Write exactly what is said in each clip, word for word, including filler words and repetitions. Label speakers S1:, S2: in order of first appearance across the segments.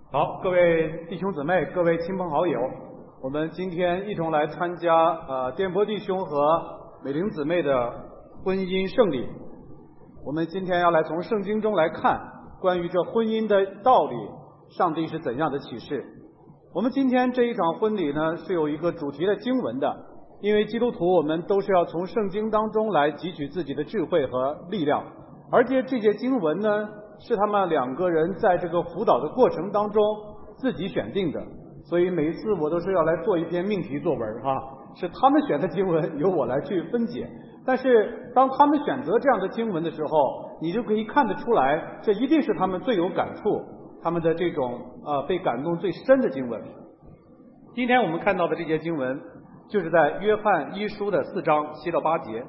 S1: 好，各位弟兄姊妹，各位亲朋好友，我们今天一同来参加呃电波弟兄和美玲姊妹的婚姻圣礼。我们今天要来从圣经中来看关于这婚姻的道理，上帝是怎样的启示。我们今天这一场婚礼呢，是有一个主题的经文的，因为基督徒我们都是要从圣经当中来汲取自己的智慧和力量，而且这些经文呢，是他们两个人在这个辅导的过程当中自己选定的，所以每一次我都是要来做一篇命题作文哈、啊，是他们选的经文，由我来去分解。但是当他们选择这样的经文的时候，你就可以看得出来，这一定是他们最有感触，他们的这种呃被感动最深的经文。今天我们看到的这些经文，就是在约翰一书的四章七到八节。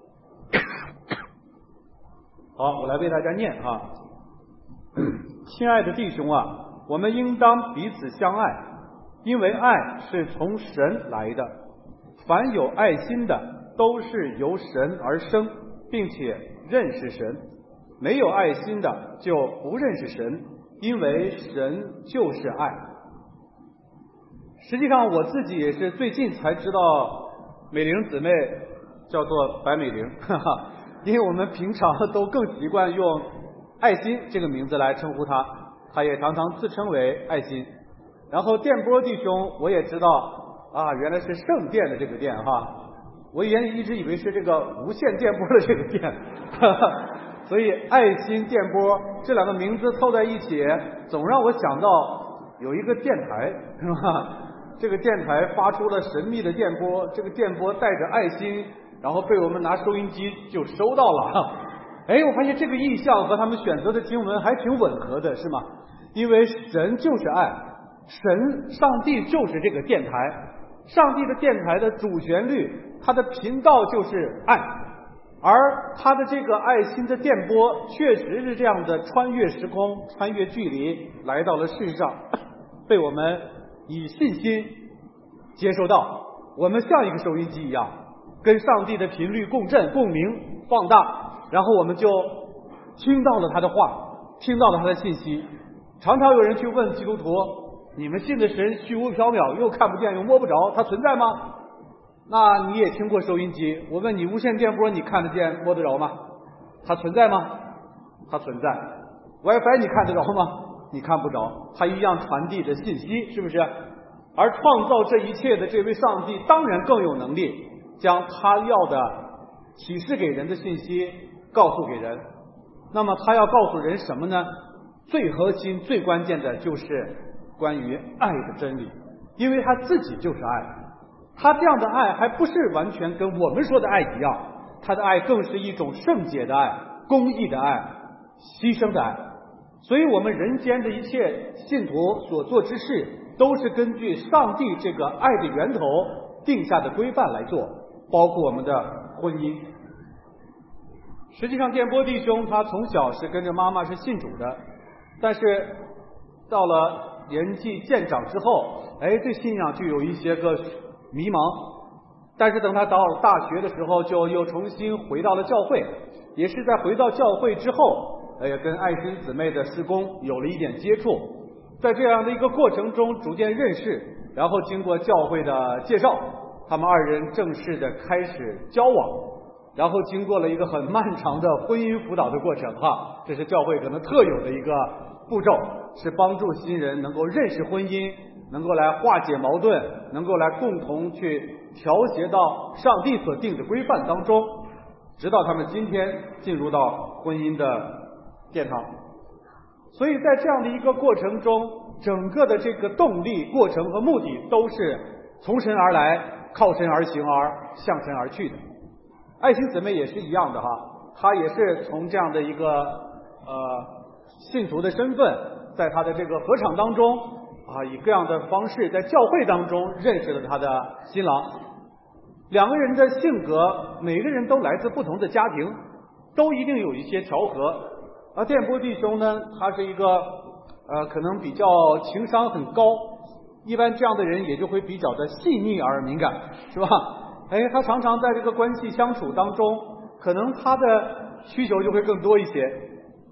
S1: 好，我来为大家念哈。亲爱的弟兄啊，我们应当彼此相爱，因为爱是从神来的。凡有爱心的，都是由神而生，并且认识神。没有爱心的，就不认识神，因为神就是爱。实际上，我自己也是最近才知道美玲姊妹叫做白美玲，哈哈，因为我们平常都更习惯用爱心这个名字来称呼他，他也常常自称为爱心。然后电波弟兄我也知道啊，原来是圣殿的这个殿哈，我原来一直以为是这个无线电波的这个电，哈哈，所以爱心电波这两个名字凑在一起，总让我想到有一个电台是吧？这个电台发出了神秘的电波，这个电波带着爱心，然后被我们拿收音机就收到了。哎，我发现这个意象和他们选择的经文还挺吻合的，是吗？因为神就是爱，神上帝就是这个电台，上帝的电台的主旋律，它的频道就是爱，而它的这个爱心的电波确实是这样的穿越时空，穿越距离来到了世上，被我们以信心接收到。我们像一个收音机一样，跟上帝的频率共振、共鸣、放大，然后我们就听到了他的话，听到了他的信息。常常有人去问基督徒，你们信的神虚无缥缈，又看不见又摸不着，他存在吗？那你也听过收音机，我问你无线电波你看得见摸得着吗？它存在吗？它存在。 WiFi 你看得着吗？你看不着，它一样传递着信息，是不是？而创造这一切的这位上帝当然更有能力将他要的启示给人的信息告诉给人。那么他要告诉人什么呢？最核心最关键的就是关于爱的真理，因为他自己就是爱。他这样的爱还不是完全跟我们说的爱一样，他的爱更是一种圣洁的爱、公义的爱、牺牲的爱。所以我们人间的一切信徒所做之事，都是根据上帝这个爱的源头定下的规范来做，包括我们的婚姻。实际上电波弟兄他从小是跟着妈妈是信主的，但是到了年纪渐长之后，哎，对信仰就有一些个迷茫。但是等他到了大学的时候，就又重新回到了教会，也是在回到教会之后，哎，跟爱心姊妹的事工有了一点接触。在这样的一个过程中逐渐认识，然后经过教会的介绍，他们二人正式的开始交往，然后经过了一个很漫长的婚姻辅导的过程哈，这是教会可能特有的一个步骤，是帮助新人能够认识婚姻，能够来化解矛盾，能够来共同去调协到上帝所定的规范当中，直到他们今天进入到婚姻的殿堂。所以在这样的一个过程中，整个的这个动力、过程和目的都是从神而来，靠神而行，而向神而去的。爱心姊妹也是一样的哈，她也是从这样的一个呃信徒的身份，在她的这个合场当中啊，以各样的方式在教会当中认识了她的新郎。两个人的性格，每个人都来自不同的家庭，都一定有一些调和。而电波弟兄呢，他是一个呃，可能比较情商很高，一般这样的人也就会比较的细腻而敏感，是吧？哎，他常常在这个关系相处当中，可能他的需求就会更多一些。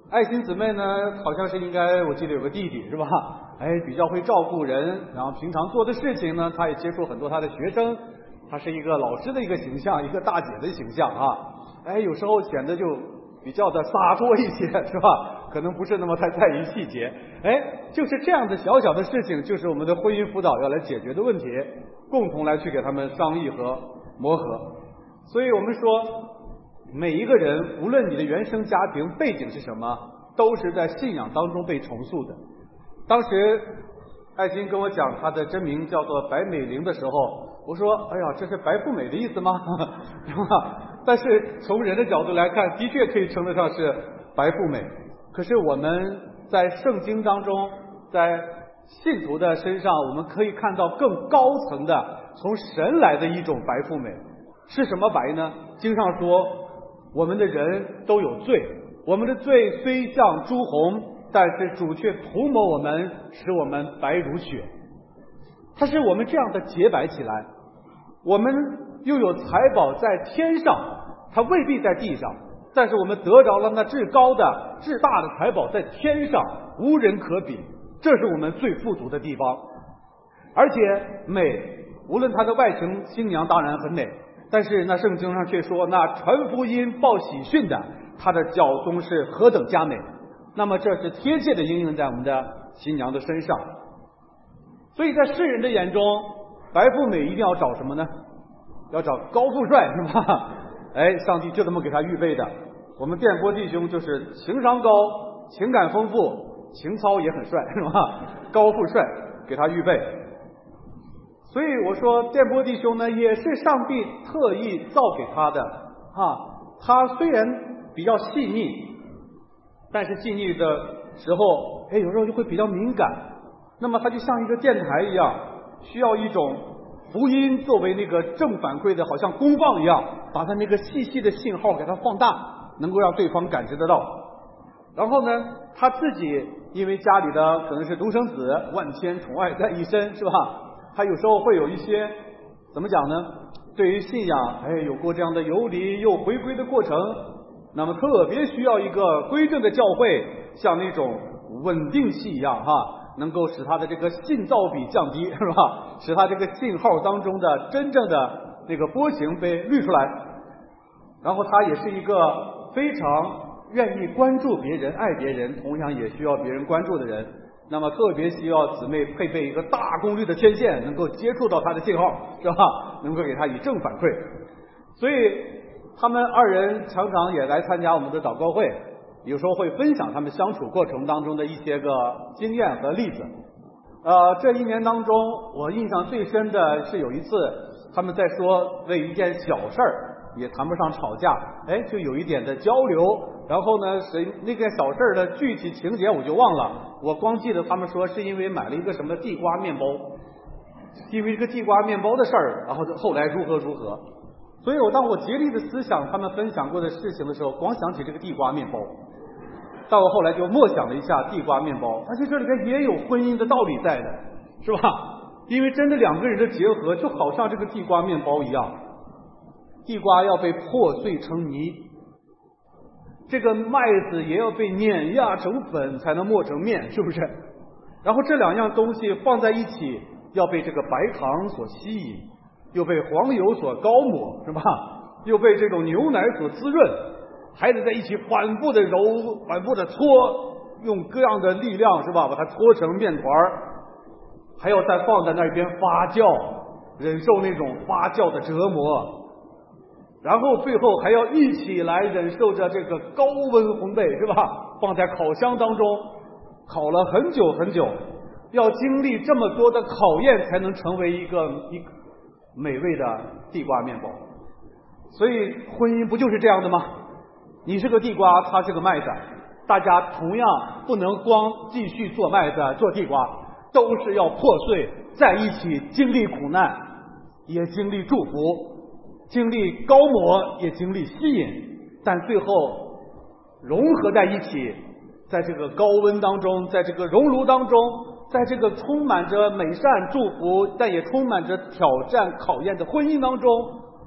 S1: 爱心姊妹呢，好像是应该我记得有个弟弟是吧？哎，比较会照顾人，然后平常做的事情呢，他也接触很多他的学生，他是一个老师的一个形象，一个大姐的形象啊。哎，有时候显得就比较的洒脱一些是吧？可能不是那么太在意细节。哎，就是这样的小小的事情，就是我们的婚姻辅导要来解决的问题，共同来去给他们商议和磨合。所以我们说，每一个人无论你的原生家庭背景是什么，都是在信仰当中被重塑的。当时爱心跟我讲她的真名叫做白美玲的时候，我说哎呀，这是白富美的意思吗？但是从人的角度来看，的确可以称得上是白富美。可是我们在圣经当中，在信徒的身上，我们可以看到更高层的从神来的一种白富美。是什么白呢？经上说我们的人都有罪，我们的罪虽像朱红，但是主却涂抹我们，使我们白如雪。它使我们这样的洁白起来。我们又有财宝在天上，它未必在地上，但是我们得着了那至高的至大的财宝在天上，无人可比，这是我们最富足的地方。而且美，无论她的外形，新娘当然很美，但是那圣经上却说，那传福音报喜讯的，他的脚中是何等佳美。那么这是贴切的应用在我们的新娘的身上。所以在世人的眼中，白富美一定要找什么呢？要找高富帅是吧？哎，上帝就这么给他预备的。我们电波弟兄就是情商高，情感丰富，情操也很帅是吧？高富帅给他预备。所以我说电波弟兄呢，也是上帝特意造给他的啊。他虽然比较细腻，但是细腻的时候，哎，有时候就会比较敏感。那么他就像一个电台一样，需要一种福音作为那个正反馈的，好像功放一样，把他那个细细的信号给它放大，能够让对方感知得到。然后呢，他自己因为家里的可能是独生子，万千宠爱在一身是吧？他有时候会有一些怎么讲呢？对于信仰，哎，有过这样的游离又回归的过程，那么特别需要一个归正的教会，像那种稳定器一样哈，能够使他的这个信噪比降低，是吧？使他这个信号当中的真正的那个波形被滤出来。然后他也是一个非常愿意关注别人、爱别人，同样也需要别人关注的人。那么特别需要姊妹配备一个大功率的天线，能够接触到他的信号，是吧？能够给他以正反馈。所以他们二人常常也来参加我们的祷告会，有时候会分享他们相处过程当中的一些个经验和例子。呃，这一年当中，我印象最深的是有一次他们在说为一件小事儿，也谈不上吵架，哎，就有一点的交流。然后呢，谁那件小事的具体情节我就忘了，我光记得他们说是因为买了一个什么地瓜面包，因为这个地瓜面包的事儿，然后后来如何如何。所以我当我竭力的思想他们分享过的事情的时候，光想起这个地瓜面包，但我后来就默想了一下地瓜面包，而且这里边也有婚姻的道理在的，是吧？因为真的两个人的结合就好像这个地瓜面包一样，地瓜要被破碎成泥，这个麦子也要被碾压成粉才能磨成面，是不是？然后这两样东西放在一起，要被这个白糖所吸引，又被黄油所高抹，是吧？又被这种牛奶所滋润，还得在一起反复的揉，反复的搓，用各样的力量，是吧？把它搓成面团，还要再放在那边发酵，忍受那种发酵的折磨。然后最后还要一起来忍受着这个高温烘焙，是吧？放在烤箱当中烤了很久很久，要经历这么多的考验才能成为一个一个美味的地瓜面包。所以婚姻不就是这样的吗？你是个地瓜，他是个麦子，大家同样不能光继续做麦子做地瓜，都是要破碎在一起，经历苦难，也经历祝福，经历高摩，也经历吸引，但最后融合在一起，在这个高温当中，在这个熔炉当中，在这个充满着美善祝福但也充满着挑战考验的婚姻当中，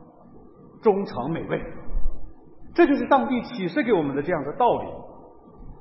S1: 终成美味。这就是上帝启示给我们的这样的道理。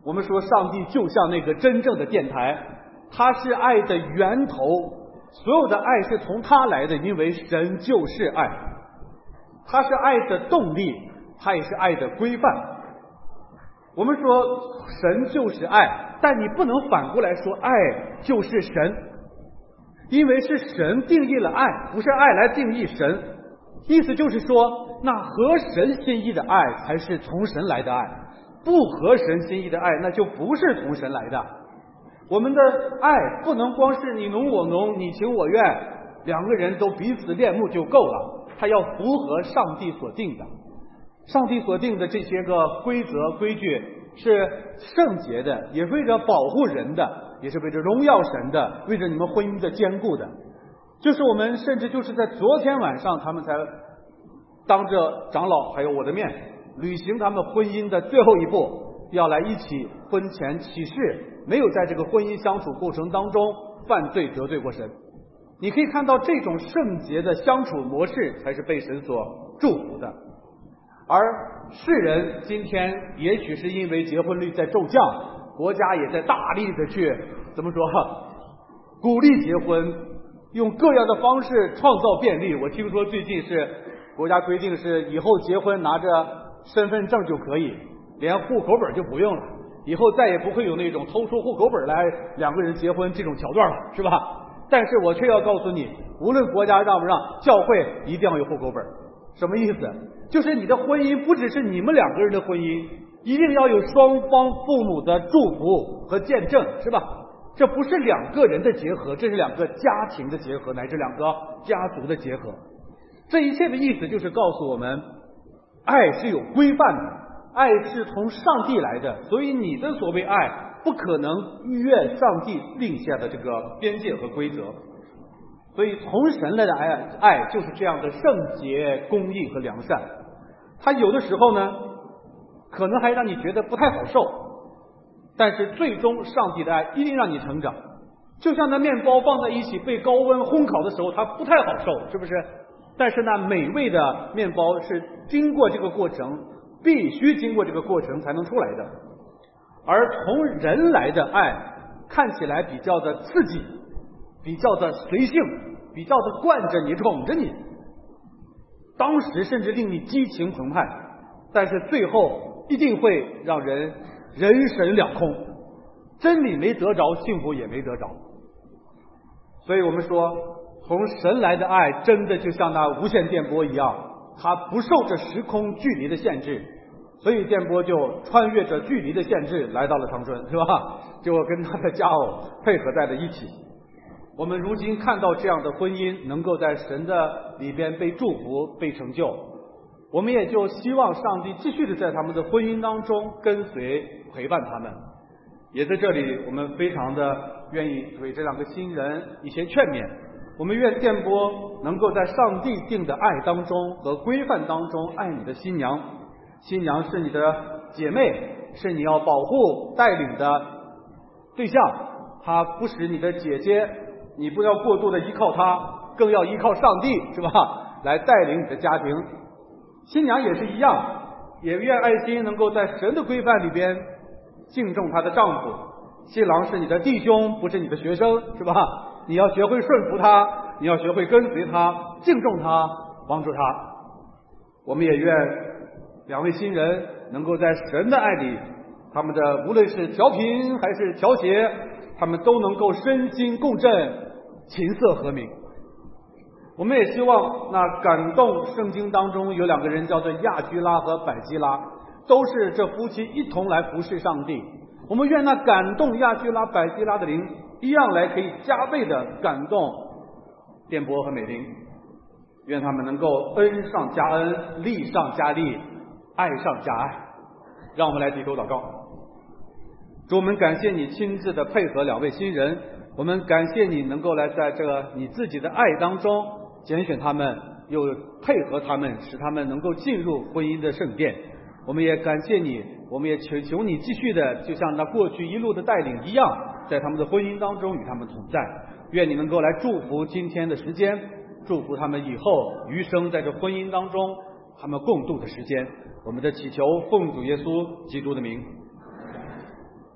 S1: 我们说上帝就像那个真正的电台，他是爱的源头，所有的爱是从他来的，因为神就是爱，他是爱的动力，他也是爱的规范。我们说神就是爱，但你不能反过来说爱就是神，因为是神定义了爱，不是爱来定义神。意思就是说，那合神心意的爱才是从神来的爱，不合神心意的爱那就不是从神来的。我们的爱不能光是你侬我侬，你情我愿，两个人都彼此恋慕就够了，它要符合上帝所定的。上帝所定的这些个规则规矩是圣洁的，也为着保护人的，也是为着荣耀神的，为着你们婚姻的坚固的。就是我们甚至就是在昨天晚上，他们才当着长老还有我的面履行他们婚姻的最后一步，要来一起婚前起誓，没有在这个婚姻相处过程当中犯罪得罪过神。你可以看到这种圣洁的相处模式才是被神所祝福的。而世人今天也许是因为结婚率在骤降，国家也在大力的去怎么说鼓励结婚，用各样的方式创造便利。我听说最近是国家规定是以后结婚拿着身份证就可以，连户口本就不用了，以后再也不会有那种偷出户口本来两个人结婚这种桥段了，是吧？但是我却要告诉你，无论国家让不让，教会一定要有户口本。什么意思？就是你的婚姻不只是你们两个人的婚姻，一定要有双方父母的祝福和见证，是吧？这不是两个人的结合，这是两个家庭的结合，乃至两个家族的结合。这一切的意思就是告诉我们，爱是有规范的，爱是从上帝来的，所以你的所谓爱不可能逾越上帝定下的这个边界和规则。所以从神来的爱爱就是这样的圣洁、公义和良善。它有的时候呢，可能还让你觉得不太好受，但是最终上帝的爱一定让你成长。就像那面包放在一起被高温烘烤的时候，它不太好受，是不是？但是那美味的面包是经过这个过程，必须经过这个过程才能出来的。而从人来的爱看起来比较的刺激，比较的随性，比较的惯着你宠着你，当时甚至令你激情澎湃，但是最后一定会让人人神两空，真理没得着，幸福也没得着。所以我们说从神来的爱真的就像那无线电波一样，它不受着时空距离的限制，所以电波就穿越着距离的限制来到了长春，是吧？就跟他的佳偶配合在了一起。我们如今看到这样的婚姻能够在神的里边被祝福被成就，我们也就希望上帝继续的在他们的婚姻当中跟随陪伴他们。也在这里我们非常的愿意为这两个新人一些劝勉，我们愿电波能够在上帝定的爱当中和规范当中爱你的新娘。新娘是你的姐妹，是你要保护带领的对象，她不使你的姐姐，你不要过度的依靠她，更要依靠上帝，是吧？来带领你的家庭。新娘也是一样，也愿爱心能够在神的规范里边敬重她的丈夫。新郎是你的弟兄，不是你的学生，是吧？你要学会顺服他，你要学会跟随他，敬重他，帮助他。我们也愿两位新人能够在神的爱里，他们的无论是调频还是调谐，他们都能够身心共振，琴瑟和鸣。我们也希望那感动圣经当中有两个人叫做亚居拉和百基拉，都是这夫妻一同来服侍上帝。我们愿那感动亚居拉百基拉的灵一样来可以加倍的感动电波和美玲，愿他们能够恩上加恩，利上加利，爱上加爱。让我们来低头祷告。主，我们感谢你亲自的配合两位新人，我们感谢你能够来在这个你自己的爱当中拣选他们，又配合他们，使他们能够进入婚姻的圣殿。我们也感谢你，我们也求求你继续的就像那过去一路的带领一样，在他们的婚姻当中与他们同在。愿你能够来祝福今天的时间，祝福他们以后余生在这婚姻当中他们共度的时间。我们的祈求奉主耶稣基督的名。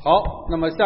S1: 好，那么下。